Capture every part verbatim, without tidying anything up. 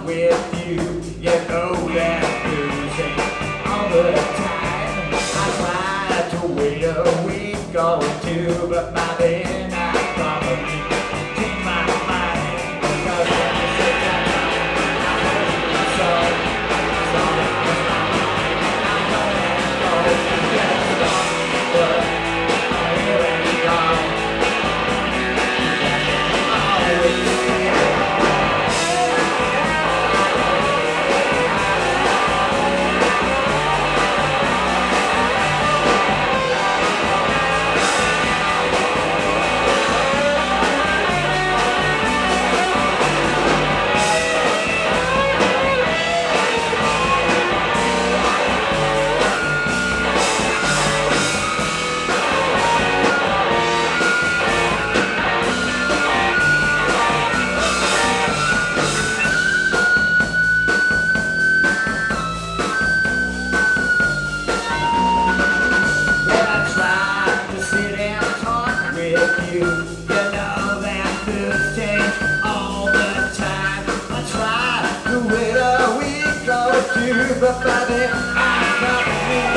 with you. You know that losing all the time. I tried to wait a week or two, but by then I probably changed my mind. Because when you said that I heard you so, so I was wrong. I know that road gets long, but I'm here and gone. Always. You, you know that things change all the time. I try to wait a week or two, but by then I got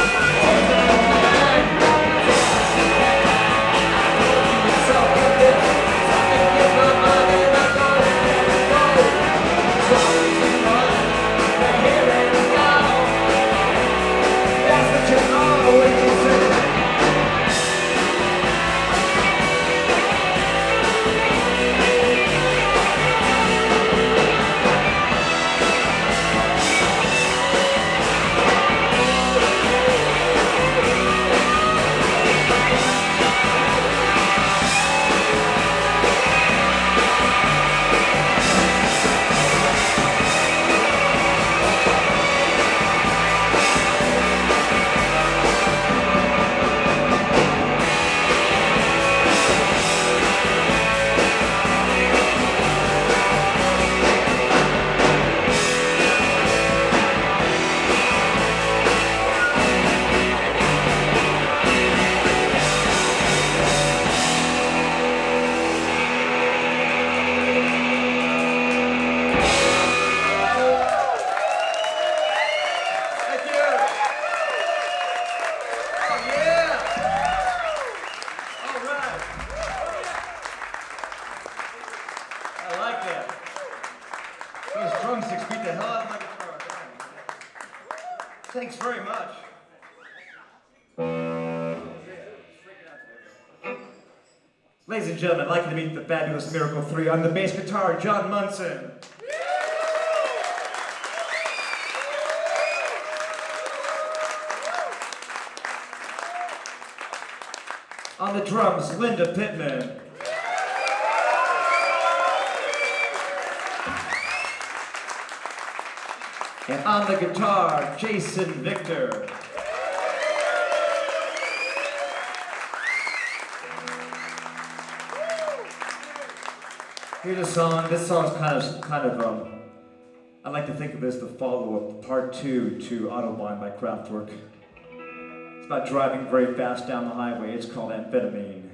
those drumsticks beat the hell out of my guitar. Thanks very much. Ladies and gentlemen, I'd like you to meet the fabulous Miracle three on the bass guitar, John Munson. On the drums, Linda Pittman. And on the guitar, Jason Victor. Here's a song. This song's kind of, kind of, um, I like to think of it as the follow-up, part two to Autobahn by Kraftwerk. It's about driving very fast down the highway. It's called Amphetamine.